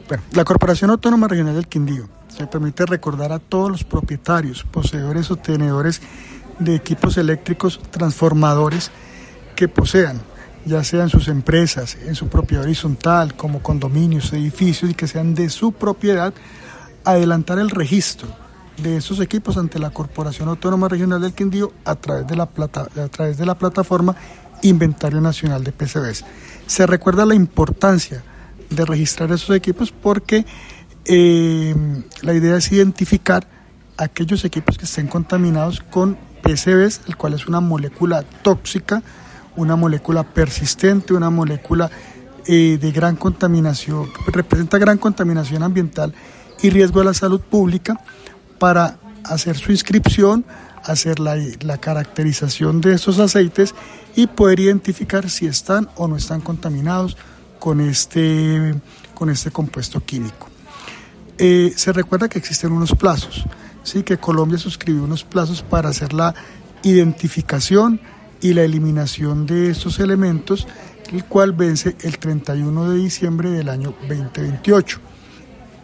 Bueno, la Corporación Autónoma Regional del Quindío se permite recordar a todos los propietarios, poseedores o tenedores de equipos eléctricos transformadores que posean, ya sea en sus empresas, en su propiedad horizontal, como condominios, edificios y que sean de su propiedad, adelantar el registro de esos equipos ante la Corporación Autónoma Regional del Quindío a través de la plataforma Inventario Nacional de PCBs. Se recuerda la importancia de registrar esos equipos porque la idea es identificar aquellos equipos que estén contaminados con PCBs, el cual es una molécula tóxica, una molécula persistente, una molécula de gran contaminación, representa gran contaminación ambiental y riesgo a la salud pública, para hacer su inscripción, hacer la caracterización de estos aceites y poder identificar si están o no están contaminados con este compuesto químico. Se recuerda que existen unos plazos, ¿sí? Que Colombia suscribió unos plazos para hacer la identificación y la eliminación de estos elementos, el cual vence el 31 de diciembre del año 2028.